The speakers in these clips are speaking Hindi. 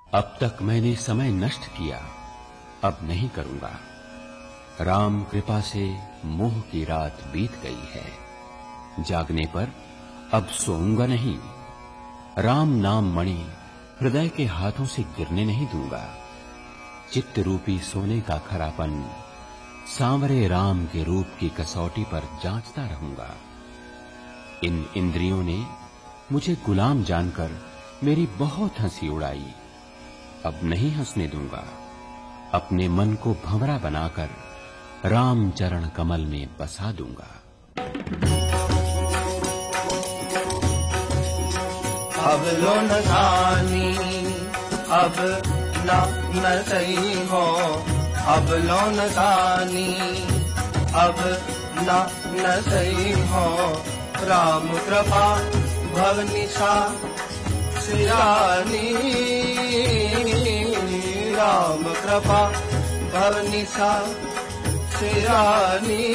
अब तक मैंने समय नष्ट किया, अब नहीं करूंगा। राम कृपा से मोह की रात बीत गई है। जागने पर अब सोऊंगा नहीं। राम नाम मणि हृदय के हाथों से गिरने नहीं दूंगा। चित्त रूपी सोने का खरापन सांवरे राम के रूप की कसौटी पर जांचता रहूंगा। इन इंद्रियों ने मुझे गुलाम जानकर मेरी बहुत हंसी उड़ाई। अब नहीं हंसने दूंगा। अपने मन को भंवरा बनाकर राम चरण कमल में बसा दूंगा। अब लो न जानी, अब न सही हो। अब लो न जानी, अब न सही हो। राम कृपा भवनिशा सिरानी। राम कृपा भवनिशा सिरानी।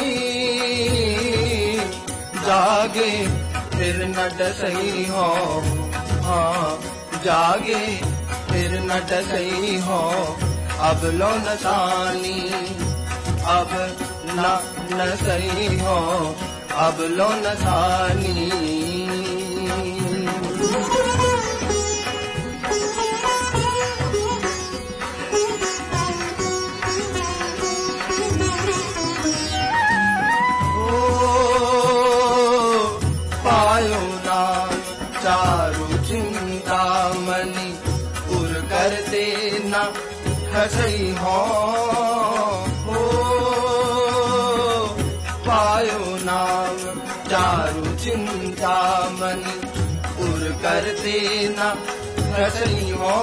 जागे फिर न डसई हो। हाँ जागे फिर न डसई हो। अब लो न जानी, अब न सही हो। अब लो न जानी। पायो नाम चारु चिंतामणि। उर करते न खसई हो। पायो नाम चारु चिंतामणि। उर करते न खसई हो।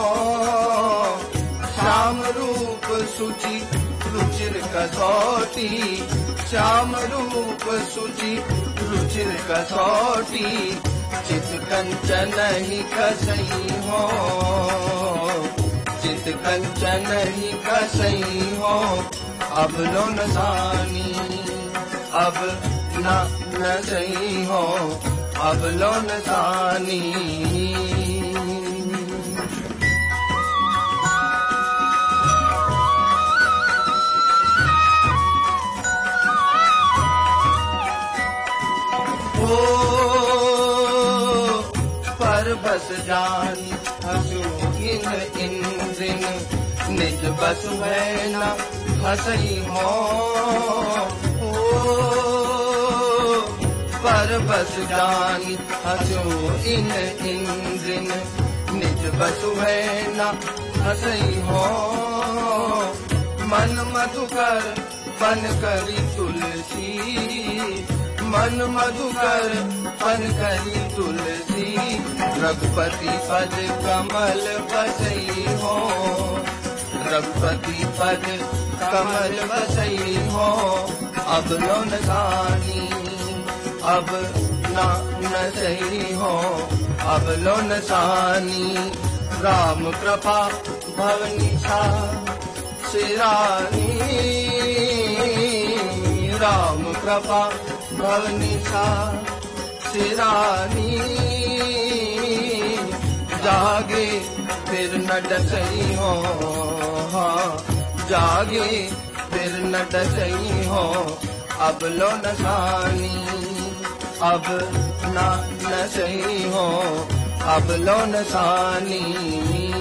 श्याम रूप सुचि रुचिर कसौटी। श्याम रूप सुचि रुचिर कसौटी। चित कंचन ही कसई हो। चित कंचन ही कसई हो। अब लो न जानी, अब न सही हो। अब लो न जानी। पर बस जानी हसु इंद्रिन। निज बस है न हसई हो। पर बस जानी हसु इंद्रिन। निज बस है न हसई हो। मन मधुकर बन करी तुलसी। मन मधुकर बन करी तुलसी। रघुपति पद कमल बसई हो। रघुपति पद कमल बसई हो। अब लो न जानी, अब न सही हो। अब लो न जानी। राम कृपा भवनिशा सिरानी। राम कृपा भवनिशा सिरानी। जागे फिर न डसई हो। हाँ जागे फिर न डसई हो। अब लो न जानी, अब न सही हो। अब लो न जानी।